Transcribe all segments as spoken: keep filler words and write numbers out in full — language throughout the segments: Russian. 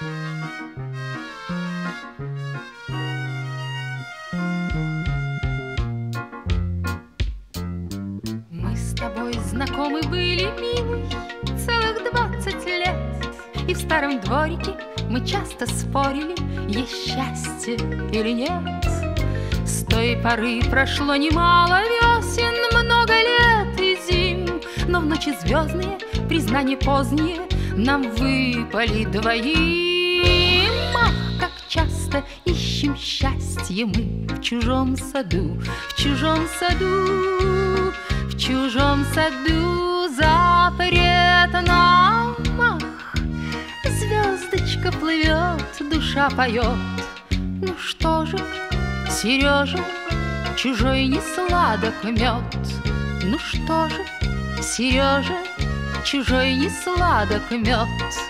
Мы с тобой знакомы были, милый, целых двадцать лет, и в старом дворике мы часто спорили, есть счастье или нет. С той поры прошло немало весен, много лет и зим, но в ночи звездные признания поздние нам выпали двоим. Ах, как часто ищем счастье мы в чужом саду, в чужом саду, в чужом саду запретном. Ах, звездочка плывет, душа поет. Ну что же, Сережа, чужой не сладок мед. Ну что же, Сережа, чужой не сладок мед.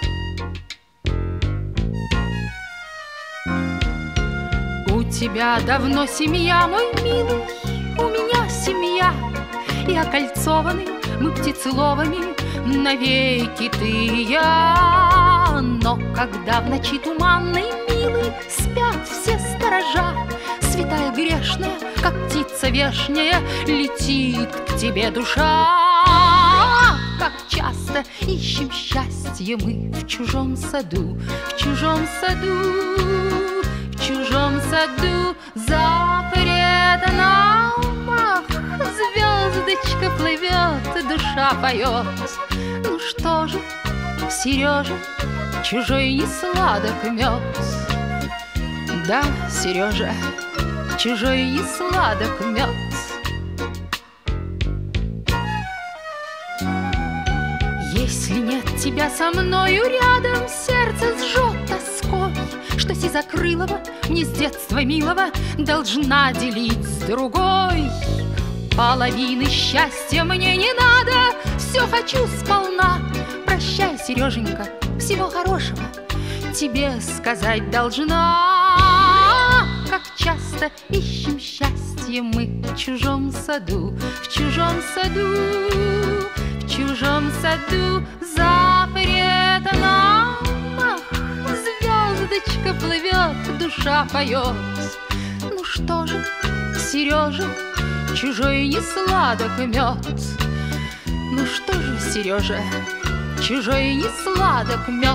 У тебя давно семья, мой милый, у меня семья, и окольцованы мы птицеловами навеки ты и я. Но когда в ночи туманной, милый, спят все сторожа, святая грешная, как птица вешняя, летит к тебе душа. Как часто ищем счастье мы в чужом саду, в чужом саду, в чужом саду запретном. Ах, звездочка плывет, душа поет. Ну что же, Сережа, чужой не сладок мед. Да, Сережа, чужой не сладок мед. Если нет тебя со мною рядом, сердце сжет тоской, что сизокрылого мне с детства милого должна делить с другой. Половины счастья мне не надо, все хочу сполна. Прощай, Сереженька, всего хорошего тебе сказать должна. Как часто ищем счастье мы в чужом саду, в чужом саду, в чужом саду запретном. Ах, звездочка плывет, душа поет. Ну что же, Сережа, чужой не сладок мед. Ну что же, Сережа, чужой не сладок мед.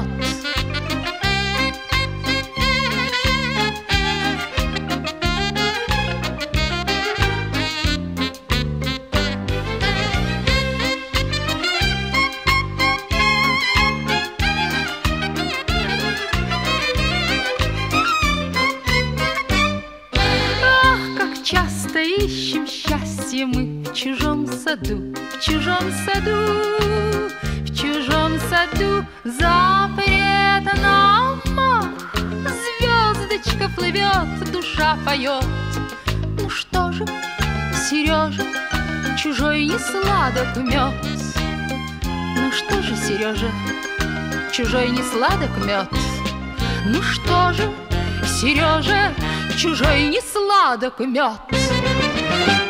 Часто ищем счастье мы в чужом саду, в чужом саду, в чужом саду запретном. Ах, звездочка плывет, душа поет. Ну что же, Сережа, чужой не сладок мед. Ну что же, Сережа, чужой не сладок мед. Ну что же, Сережа, чужой не сладок мед.